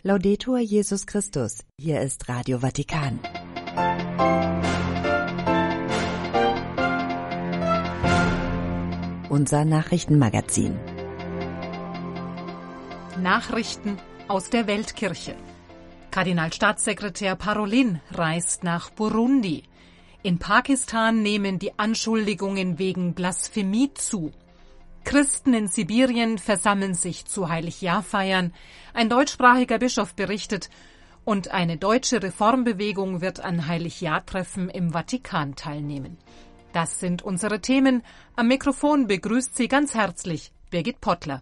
Laudetur Jesus Christus. Hier ist Radio Vatikan. Unser Nachrichtenmagazin. Nachrichten aus der Weltkirche. Kardinalstaatssekretär Parolin reist nach Burundi. In Pakistan nehmen die Anschuldigungen wegen Blasphemie zu. Christen in Sibirien versammeln sich zu Heiligjahrfeiern. Ein deutschsprachiger Bischof berichtet. Und eine deutsche Reformbewegung wird an Heiligjahrtreffen im Vatikan teilnehmen. Das sind unsere Themen. Am Mikrofon begrüßt Sie ganz herzlich Birgit Pottler.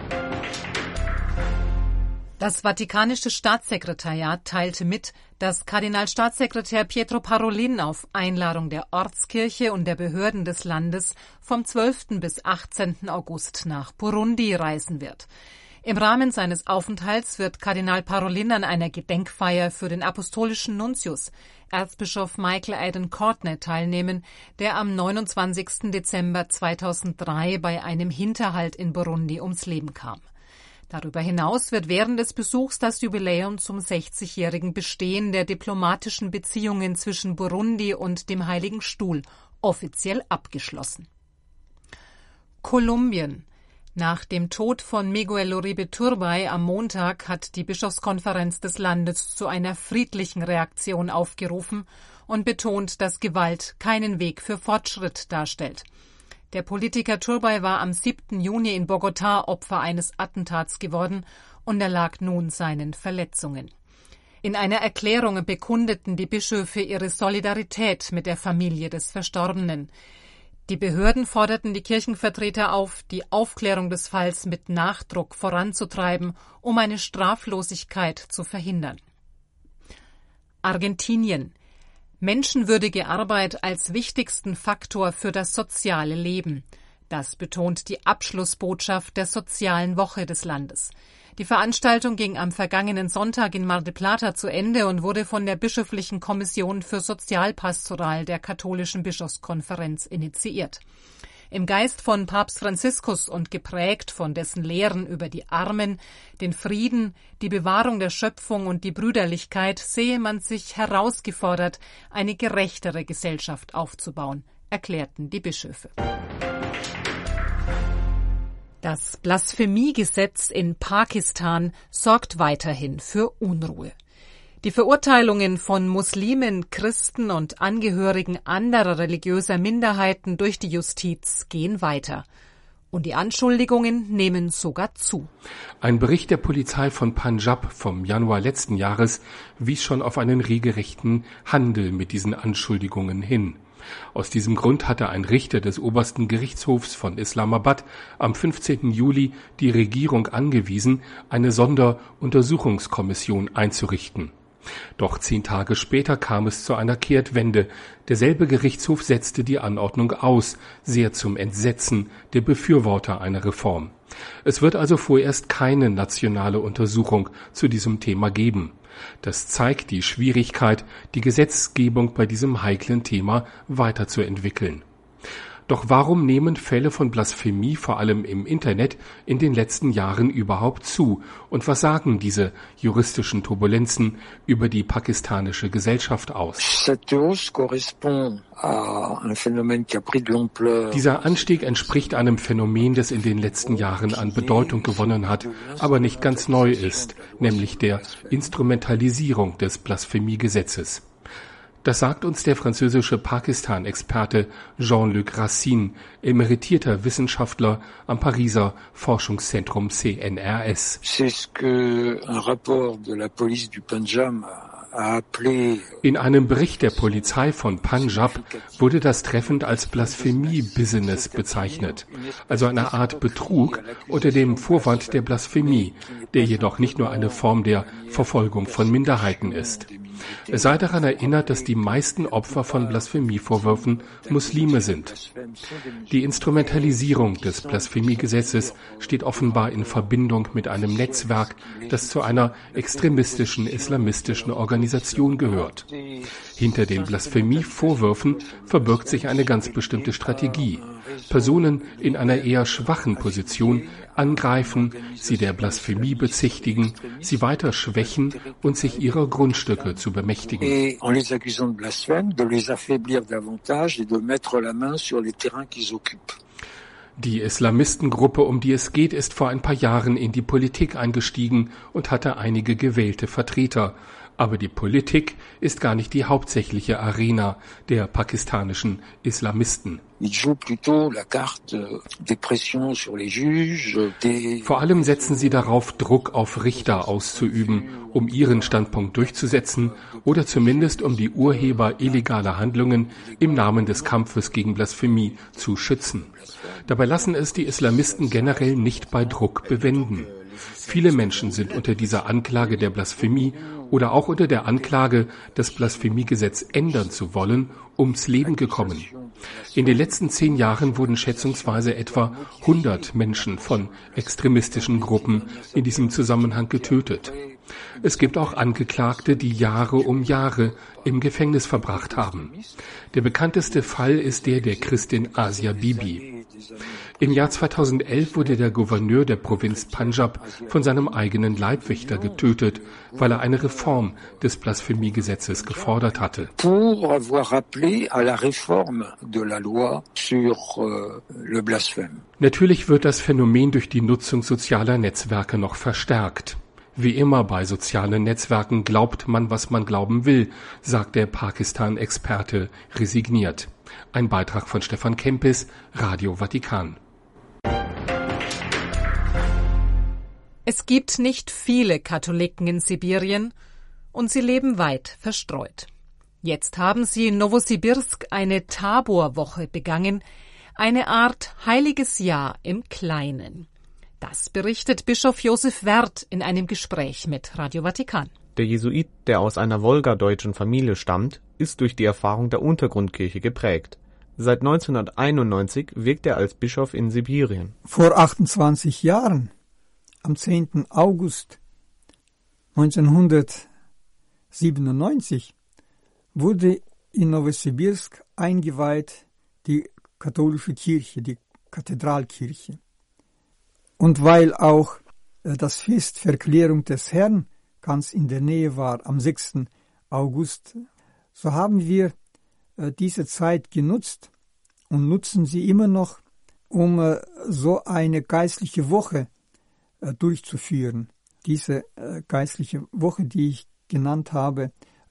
Das Vatikanische Staatssekretariat teilte mit, dass Kardinalstaatssekretär Pietro Parolin auf Einladung der Ortskirche und der Behörden des Landes vom 12. bis 18. August nach Burundi reisen wird. Im Rahmen seines Aufenthalts wird Kardinal Parolin an einer Gedenkfeier für den apostolischen Nuntius, Erzbischof Michael Aidan Courtney, teilnehmen, der am 29. Dezember 2003 bei einem Hinterhalt in Burundi ums Leben kam. Darüber hinaus wird während des Besuchs das Jubiläum zum 60-jährigen Bestehen der diplomatischen Beziehungen zwischen Burundi und dem Heiligen Stuhl offiziell abgeschlossen. Kolumbien. Nach dem Tod von Miguel Uribe Turbay am Montag hat die Bischofskonferenz des Landes zu einer friedlichen Reaktion aufgerufen und betont, dass Gewalt keinen Weg für Fortschritt darstellt. Der Politiker Turbay war am 7. Juni in Bogotá Opfer eines Attentats geworden und erlag nun seinen Verletzungen. In einer Erklärung bekundeten die Bischöfe ihre Solidarität mit der Familie des Verstorbenen. Die Behörden forderten die Kirchenvertreter auf, die Aufklärung des Falls mit Nachdruck voranzutreiben, um eine Straflosigkeit zu verhindern. Argentinien. Menschenwürdige Arbeit als wichtigsten Faktor für das soziale Leben. Das betont die Abschlussbotschaft der sozialen Woche des Landes. Die Veranstaltung ging am vergangenen Sonntag in Mar del Plata zu Ende und wurde von der Bischöflichen Kommission für Sozialpastoral der Katholischen Bischofskonferenz initiiert. Im Geist von Papst Franziskus und geprägt von dessen Lehren über die Armen, den Frieden, die Bewahrung der Schöpfung und die Brüderlichkeit sehe man sich herausgefordert, eine gerechtere Gesellschaft aufzubauen, erklärten die Bischöfe. Das Blasphemiegesetz in Pakistan sorgt weiterhin für Unruhe. Die Verurteilungen von Muslimen, Christen und Angehörigen anderer religiöser Minderheiten durch die Justiz gehen weiter. Und die Anschuldigungen nehmen sogar zu. Ein Bericht der Polizei von Punjab vom Januar letzten Jahres wies schon auf einen regelrechten Handel mit diesen Anschuldigungen hin. Aus diesem Grund hatte ein Richter des obersten Gerichtshofs von Islamabad am 15. Juli die Regierung angewiesen, eine Sonderuntersuchungskommission einzurichten. Doch 10 Tage später kam es zu einer Kehrtwende. Derselbe Gerichtshof setzte die Anordnung aus, sehr zum Entsetzen der Befürworter einer Reform. Es wird also vorerst keine nationale Untersuchung zu diesem Thema geben. Das zeigt die Schwierigkeit, die Gesetzgebung bei diesem heiklen Thema weiterzuentwickeln. Doch warum nehmen Fälle von Blasphemie vor allem im Internet in den letzten Jahren überhaupt zu? Und was sagen diese juristischen Turbulenzen über die pakistanische Gesellschaft aus? Dieser Anstieg entspricht einem Phänomen, das in den letzten Jahren an Bedeutung gewonnen hat, aber nicht ganz neu ist, nämlich der Instrumentalisierung des Blasphemiegesetzes. Das sagt uns der französische Pakistan-Experte Jean-Luc Racine, emeritierter Wissenschaftler am Pariser Forschungszentrum CNRS. In einem Bericht der Polizei von Punjab wurde das treffend als Blasphemie-Business bezeichnet, also eine Art Betrug unter dem Vorwand der Blasphemie, der jedoch nicht nur eine Form der Verfolgung von Minderheiten ist. Es sei daran erinnert, dass die meisten Opfer von Blasphemievorwürfen Muslime sind. Die Instrumentalisierung des Blasphemiegesetzes steht offenbar in Verbindung mit einem Netzwerk, das zu einer extremistischen islamistischen Organisation gehört. Hinter den Blasphemievorwürfen verbirgt sich eine ganz bestimmte Strategie. Personen in einer eher schwachen Position angreifen, sie der Blasphemie bezichtigen, sie weiter schwächen und sich ihrer Grundstücke zu bemächtigen. Die Islamistengruppe, um die es geht, ist vor ein paar Jahren in die Politik eingestiegen und hatte einige gewählte Vertreter. Aber die Politik ist gar nicht die hauptsächliche Arena der pakistanischen Islamisten. Vor allem setzen sie darauf, Druck auf Richter auszuüben, um ihren Standpunkt durchzusetzen oder zumindest um die Urheber illegaler Handlungen im Namen des Kampfes gegen Blasphemie zu schützen. Dabei lassen es die Islamisten generell nicht bei Druck bewenden. Viele Menschen sind unter dieser Anklage der Blasphemie oder auch unter der Anklage, das Blasphemiegesetz ändern zu wollen, ums Leben gekommen. In den letzten 10 Jahren wurden schätzungsweise etwa 100 Menschen von extremistischen Gruppen in diesem Zusammenhang getötet. Es gibt auch Angeklagte, die Jahre um Jahre im Gefängnis verbracht haben. Der bekannteste Fall ist der Christin Asia Bibi. Im Jahr 2011 wurde der Gouverneur der Provinz Punjab von seinem eigenen Leibwächter getötet, weil er eine Reform des Blasphemiegesetzes gefordert hatte. Natürlich wird das Phänomen durch die Nutzung sozialer Netzwerke noch verstärkt. Wie immer bei sozialen Netzwerken glaubt man, was man glauben will, sagt der Pakistan-Experte resigniert. Ein Beitrag von Stefan Kempis, Radio Vatikan. Es gibt nicht viele Katholiken in Sibirien und sie leben weit verstreut. Jetzt haben sie in Nowosibirsk eine Taborwoche begangen, eine Art heiliges Jahr im Kleinen. Das berichtet Bischof Josef Wert in einem Gespräch mit Radio Vatikan. Der Jesuit, der aus einer wolgadeutschen Familie stammt, ist durch die Erfahrung der Untergrundkirche geprägt. Seit 1991 wirkt er als Bischof in Sibirien. Vor 28 Jahren, am 10. August 1997, wurde in Nowosibirsk eingeweiht die katholische Kirche, die Kathedralkirche. Und weil auch das Fest Verklärung des Herrn ganz in der Nähe war, am 6. August, so haben wir diese Zeit genutzt und nutzen sie immer noch, um so eine geistliche Woche durchzuführen. Diese geistliche Woche, die ich genannt habe,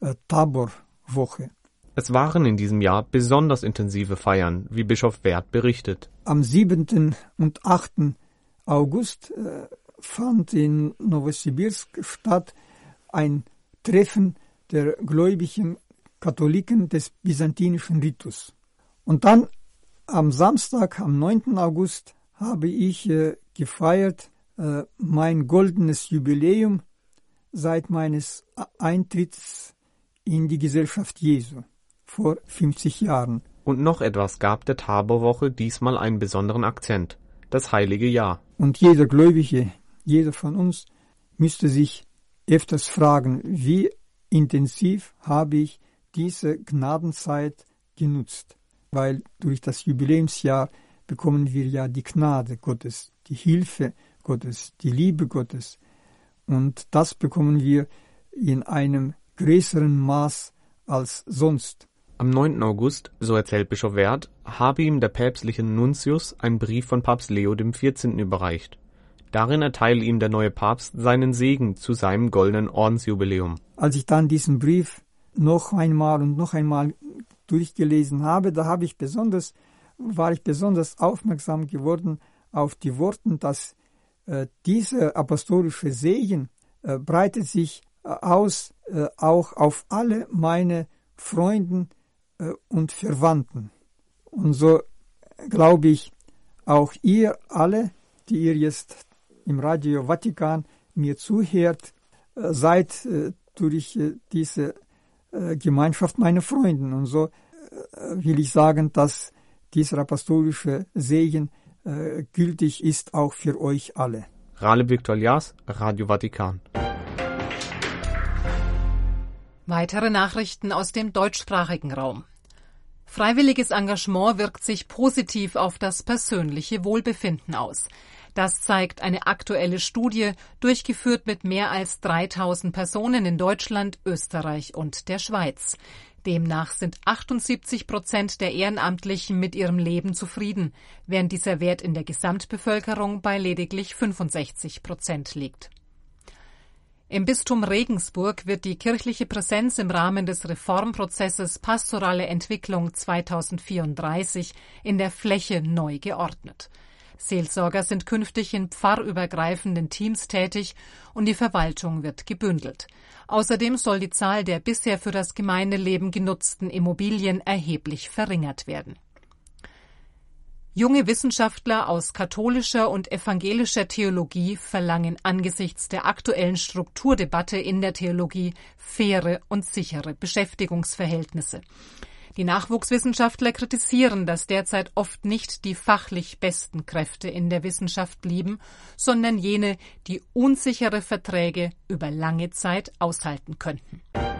Taborwoche. Es waren in diesem Jahr besonders intensive Feiern, wie Bischof Wert berichtet. Am 7. und 8. August fand in Nowosibirsk statt ein Treffen der gläubigen Katholiken des byzantinischen Ritus. Und dann am Samstag, am 9. August, habe ich gefeiert mein goldenes Jubiläum seit meines Eintritts in die Gesellschaft Jesu vor 50 Jahren. Und noch etwas gab der Taborwoche diesmal einen besonderen Akzent: das heilige Jahr. Und jeder Gläubige, jeder von uns, müsste sich öfters fragen, wie intensiv habe ich diese Gnadenzeit genutzt? Weil durch das Jubiläumsjahr bekommen wir ja die Gnade Gottes, die Hilfe Gottes, die Liebe Gottes. Und das bekommen wir in einem größeren Maß als sonst. Am 9. August, so erzählt Bischof Wert, habe ihm der päpstliche Nuntius einen Brief von Papst Leo XIV. Überreicht. Darin erteile ihm der neue Papst seinen Segen zu seinem goldenen Ordensjubiläum. Als ich dann diesen Brief noch einmal durchgelesen habe, da war ich besonders aufmerksam geworden auf die Worte, dass dieser apostolische Segen breitet sich aus auch auf alle meine Freunde und Verwandten. Und so glaube ich, auch ihr alle, die ihr jetzt im Radio Vatikan mir zuhört, seid durch diese Gemeinschaft meine Freunde. Und so will ich sagen, dass dieser apostolische Segen gültig ist auch für euch alle. Rale Victor Lias, Radio Vatikan. Weitere Nachrichten aus dem deutschsprachigen Raum. Freiwilliges Engagement wirkt sich positiv auf das persönliche Wohlbefinden aus. Das zeigt eine aktuelle Studie, durchgeführt mit mehr als 3000 Personen in Deutschland, Österreich und der Schweiz. Demnach sind 78% der Ehrenamtlichen mit ihrem Leben zufrieden, während dieser Wert in der Gesamtbevölkerung bei lediglich 65% liegt. Im Bistum Regensburg wird die kirchliche Präsenz im Rahmen des Reformprozesses Pastorale Entwicklung 2034 in der Fläche neu geordnet. Seelsorger sind künftig in pfarrübergreifenden Teams tätig und die Verwaltung wird gebündelt. Außerdem soll die Zahl der bisher für das Gemeindeleben genutzten Immobilien erheblich verringert werden. Junge Wissenschaftler aus katholischer und evangelischer Theologie verlangen angesichts der aktuellen Strukturdebatte in der Theologie faire und sichere Beschäftigungsverhältnisse. Die Nachwuchswissenschaftler kritisieren, dass derzeit oft nicht die fachlich besten Kräfte in der Wissenschaft blieben, sondern jene, die unsichere Verträge über lange Zeit aushalten könnten.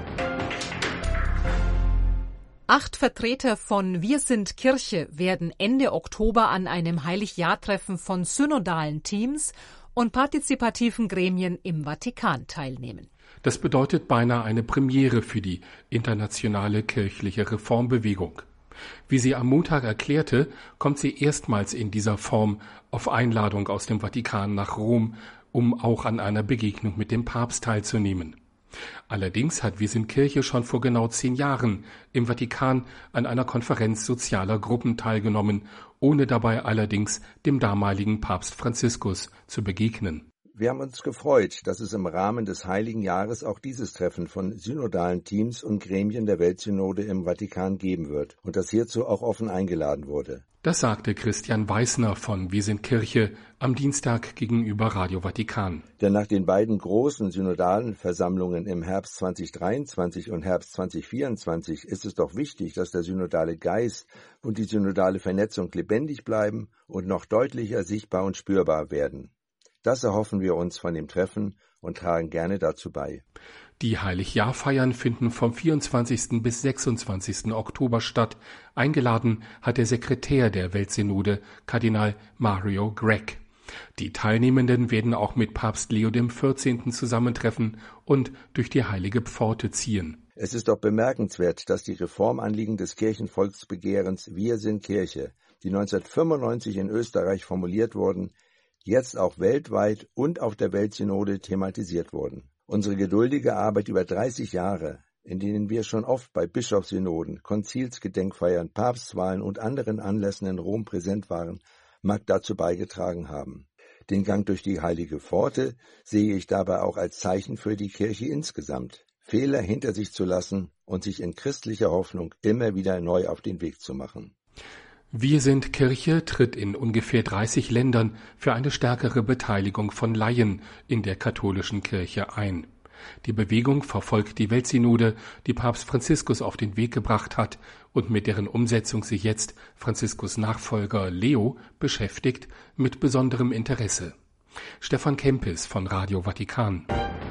8 Vertreter von Wir sind Kirche werden Ende Oktober an einem Heiligjahrtreffen von synodalen Teams und partizipativen Gremien im Vatikan teilnehmen. Das bedeutet beinahe eine Premiere für die internationale kirchliche Reformbewegung. Wie sie am Montag erklärte, kommt sie erstmals in dieser Form auf Einladung aus dem Vatikan nach Rom, um auch an einer Begegnung mit dem Papst teilzunehmen. Allerdings hat Wir sind Kirche schon vor genau 10 Jahren im Vatikan an einer Konferenz sozialer Gruppen teilgenommen, ohne dabei allerdings dem damaligen Papst Franziskus zu begegnen. Wir haben uns gefreut, dass es im Rahmen des Heiligen Jahres auch dieses Treffen von synodalen Teams und Gremien der Weltsynode im Vatikan geben wird und dass hierzu auch offen eingeladen wurde. Das sagte Christian Weißner von Wir sind Kirche am Dienstag gegenüber Radio Vatikan. Denn nach den beiden großen synodalen Versammlungen im Herbst 2023 und Herbst 2024 ist es doch wichtig, dass der synodale Geist und die synodale Vernetzung lebendig bleiben und noch deutlicher sichtbar und spürbar werden. Das erhoffen wir uns von dem Treffen und tragen gerne dazu bei. Die Heiligjahrfeiern finden vom 24. bis 26. Oktober statt. Eingeladen hat der Sekretär der Weltsynode, Kardinal Mario Gregg. Die Teilnehmenden werden auch mit Papst Leo XIV. Zusammentreffen und durch die heilige Pforte ziehen. Es ist doch bemerkenswert, dass die Reformanliegen des Kirchenvolksbegehrens Wir sind Kirche, die 1995 in Österreich formuliert wurden, jetzt auch weltweit und auf der Weltsynode thematisiert wurden. Unsere geduldige Arbeit über 30 Jahre, in denen wir schon oft bei Bischofssynoden, Konzilsgedenkfeiern, Papstwahlen und anderen Anlässen in Rom präsent waren, mag dazu beigetragen haben. Den Gang durch die heilige Pforte sehe ich dabei auch als Zeichen für die Kirche insgesamt, Fehler hinter sich zu lassen und sich in christlicher Hoffnung immer wieder neu auf den Weg zu machen. Wir sind Kirche tritt in ungefähr 30 Ländern für eine stärkere Beteiligung von Laien in der katholischen Kirche ein. Die Bewegung verfolgt die Weltsynode, die Papst Franziskus auf den Weg gebracht hat und mit deren Umsetzung sich jetzt Franziskus Nachfolger Leo beschäftigt, mit besonderem Interesse. Stefan Kempis von Radio Vatikan.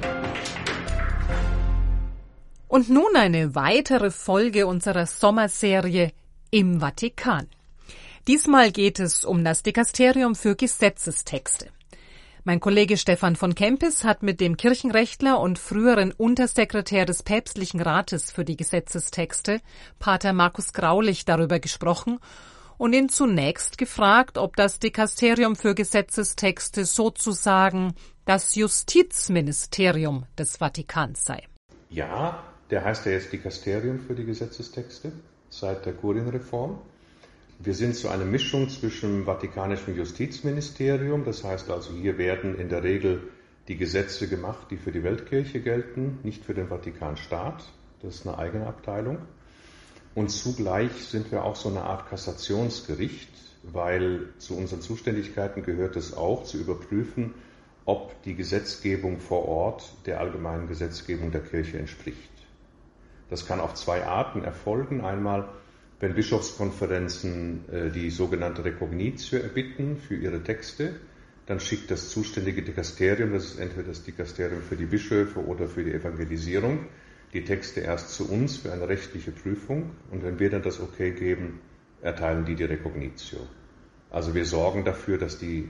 Und nun eine weitere Folge unserer Sommerserie im Vatikan. Diesmal geht es um das Dikasterium für Gesetzestexte. Mein Kollege Stefan von Kempis hat mit dem Kirchenrechtler und früheren Untersekretär des Päpstlichen Rates für die Gesetzestexte, Pater Markus Graulich, darüber gesprochen und ihn zunächst gefragt, ob das Dikasterium für Gesetzestexte sozusagen das Justizministerium des Vatikans sei. Ja, der heißt ja jetzt Dikasterium für die Gesetzestexte seit der Kurienreform. Wir sind so eine Mischung zwischen vatikanischem Justizministerium, das heißt also, hier werden in der Regel die Gesetze gemacht, die für die Weltkirche gelten, nicht für den Vatikanstaat, das ist eine eigene Abteilung. Und zugleich sind wir auch so eine Art Kassationsgericht, weil zu unseren Zuständigkeiten gehört es auch, zu überprüfen, ob die Gesetzgebung vor Ort der allgemeinen Gesetzgebung der Kirche entspricht. Das kann auf 2 Arten erfolgen. Einmal, wenn Bischofskonferenzen die sogenannte Recognitio erbitten für ihre Texte, dann schickt das zuständige Dikasterium, das ist entweder das Dikasterium für die Bischöfe oder für die Evangelisierung, die Texte erst zu uns für eine rechtliche Prüfung und wenn wir dann das Okay geben, erteilen die Recognitio. Also wir sorgen dafür, dass die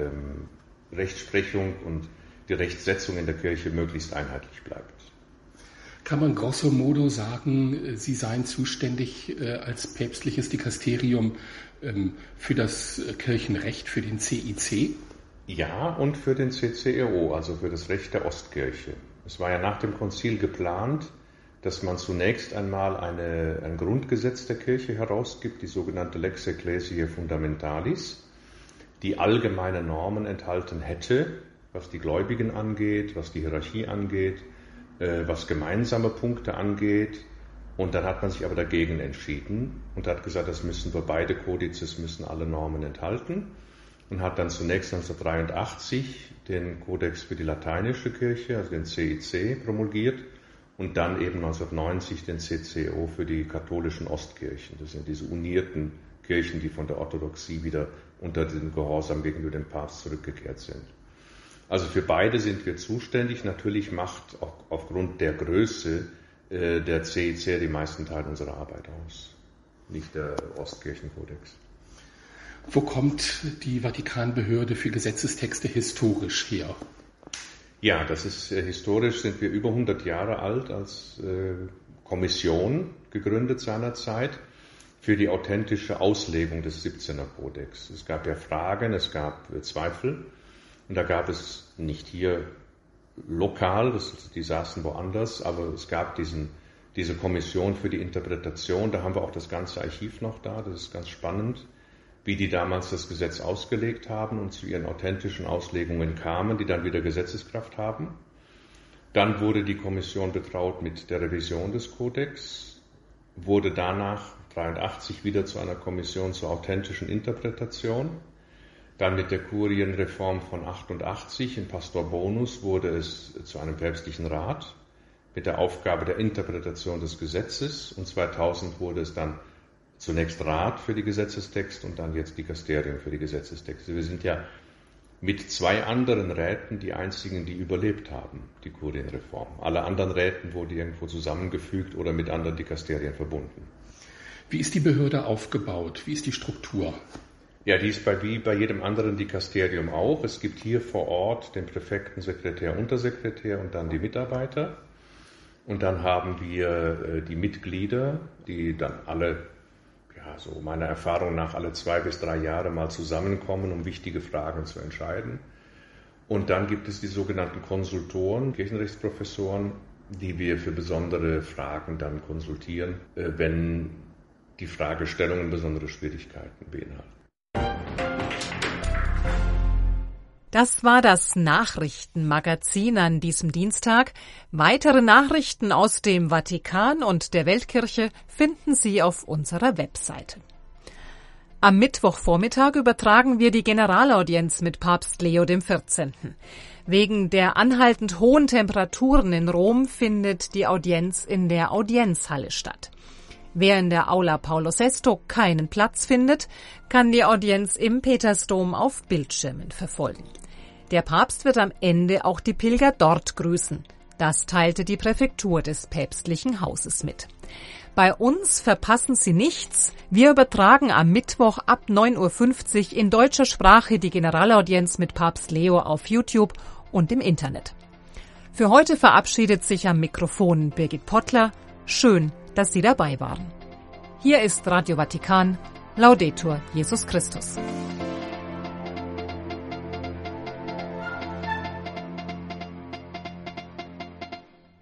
Rechtsprechung und die Rechtsetzung in der Kirche möglichst einheitlich bleibt. Kann man grosso modo sagen, Sie seien zuständig als päpstliches Dikasterium für das Kirchenrecht, für den CIC? Ja, und für den CCEO, also für das Recht der Ostkirche. Es war ja nach dem Konzil geplant, dass man zunächst einmal ein Grundgesetz der Kirche herausgibt, die sogenannte Lex Ecclesiae Fundamentalis, die allgemeine Normen enthalten hätte, was die Gläubigen angeht, was die Hierarchie angeht, was gemeinsame Punkte angeht. Und dann hat man sich aber dagegen entschieden und hat gesagt, das müssen wir, beide Kodizes müssen alle Normen enthalten, und hat dann zunächst 1983 den Kodex für die lateinische Kirche, also den CIC, promulgiert und dann eben 1990 den CCEO für die katholischen Ostkirchen. Das sind diese unierten Kirchen, die von der Orthodoxie wieder unter den Gehorsam gegenüber dem Papst zurückgekehrt sind. Also für beide sind wir zuständig. Natürlich macht auch aufgrund der Größe der CIC die meisten Teile unserer Arbeit aus, nicht der Ostkirchenkodex. Wo kommt die Vatikanbehörde für Gesetzestexte historisch her? Ja, das ist historisch, sind wir über 100 Jahre alt als Kommission, gegründet seinerzeit, für die authentische Auslegung des 17er Kodex. Es gab ja Fragen, es gab Zweifel, und da gab es nicht hier lokal, die saßen woanders, aber es gab diese Kommission für die Interpretation. Da haben wir auch das ganze Archiv noch da, das ist ganz spannend, wie die damals das Gesetz ausgelegt haben und zu ihren authentischen Auslegungen kamen, die dann wieder Gesetzeskraft haben. Dann wurde die Kommission betraut mit der Revision des Kodex, wurde danach 1983 wieder zu einer Kommission zur authentischen Interpretation. Dann mit der Kurienreform von 1988 in Pastor Bonus wurde es zu einem päpstlichen Rat mit der Aufgabe der Interpretation des Gesetzes, und 2000 wurde es dann zunächst Rat für die Gesetzestexte und dann jetzt Dikasterium für die Gesetzestexte. Wir sind ja mit 2 anderen Räten die einzigen, die überlebt haben, die Kurienreform. Alle anderen Räten wurden irgendwo zusammengefügt oder mit anderen Dikasterien verbunden. Wie ist die Behörde aufgebaut? Wie ist die Struktur? Ja, die ist wie bei jedem anderen Dikasterium auch. Es gibt hier vor Ort den Präfekten, Sekretär, Untersekretär und dann die Mitarbeiter. Und dann haben wir die Mitglieder, die dann alle, so meiner Erfahrung nach, alle 2 bis 3 Jahre mal zusammenkommen, um wichtige Fragen zu entscheiden. Und dann gibt es die sogenannten Konsultoren, Kirchenrechtsprofessoren, die wir für besondere Fragen dann konsultieren, wenn die Fragestellungen besondere Schwierigkeiten beinhalten. Das war das Nachrichtenmagazin an diesem Dienstag. Weitere Nachrichten aus dem Vatikan und der Weltkirche finden Sie auf unserer Webseite. Am Mittwochvormittag übertragen wir die Generalaudienz mit Papst Leo XIV. Wegen der anhaltend hohen Temperaturen in Rom findet die Audienz in der Audienzhalle statt. Wer in der Aula Paulo VI keinen Platz findet, kann die Audienz im Petersdom auf Bildschirmen verfolgen. Der Papst wird am Ende auch die Pilger dort grüßen. Das teilte die Präfektur des päpstlichen Hauses mit. Bei uns verpassen Sie nichts. Wir übertragen am Mittwoch ab 9.50 Uhr in deutscher Sprache die Generalaudienz mit Papst Leo auf YouTube und im Internet. Für heute verabschiedet sich am Mikrofon Birgit Pottler. Schön, dass Sie dabei waren. Hier ist Radio Vatikan. Laudetur Jesus Christus.